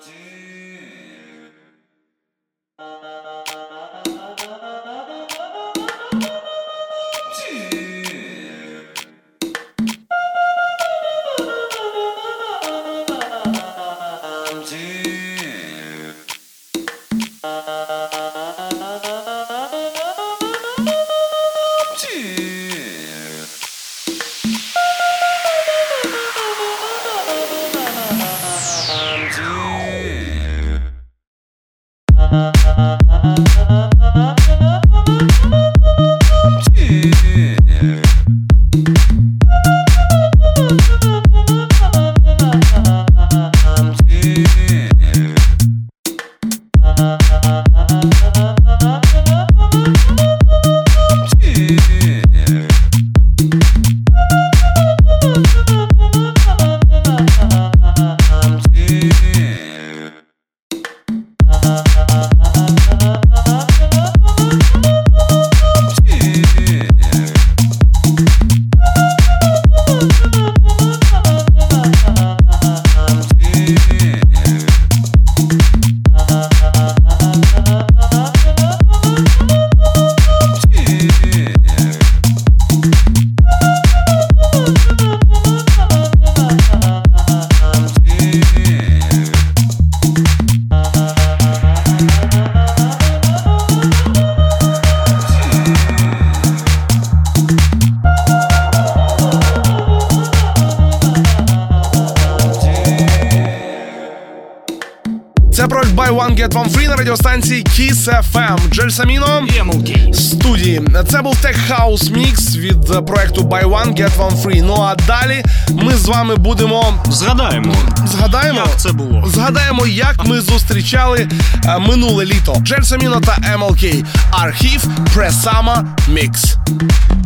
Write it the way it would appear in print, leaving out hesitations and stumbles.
Це проект Buy One Get One Free на радіостанції Kiss FM. Джельсаміно і MLK. Студії. Це був Tech House Mix від проекту Buy One Get One Free. Ну а далі ми з вами будемо... Згадаємо, як це було. Згадаємо, як ми зустрічали минуле літо. Джельсаміно та MLK. Архів Пресама Мікс.